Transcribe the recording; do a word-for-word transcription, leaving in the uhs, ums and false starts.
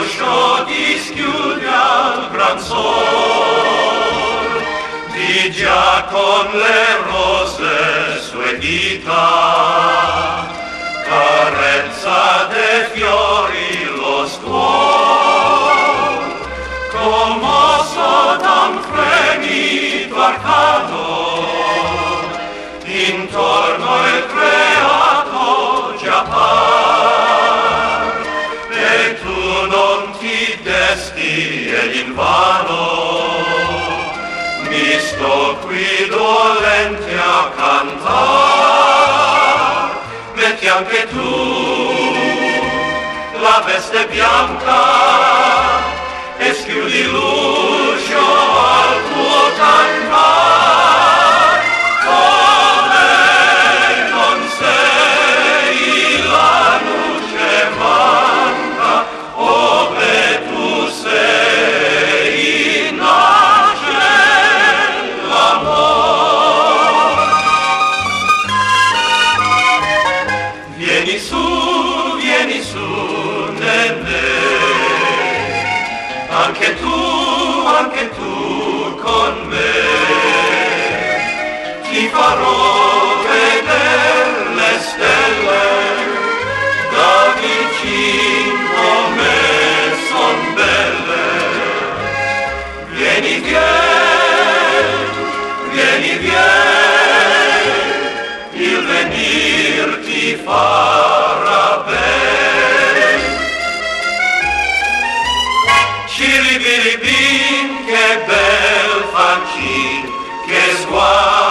l'uscio dischiude al gran sol, di già con le rose sue dita, carezza de fiori lo stuol, commosso d'un fremito arcado, intorno il creato già par, e tu non ti desti ed invano, mi sto qui dolente a cantar. Metti anche tu la veste bianca e schiudi l'uscio al tuo cantar. Come non sei la luce manca, ove tu sei nasce l'amor. Vieni su, vieni su, nenè, anche tu, anche tu con me, ti farò vedere le stelle, da vicino come son belle. Vieni, vieni, vieni, vieni, il venir ti farà bene. Ciribiribin, che bel fancin, che sguardo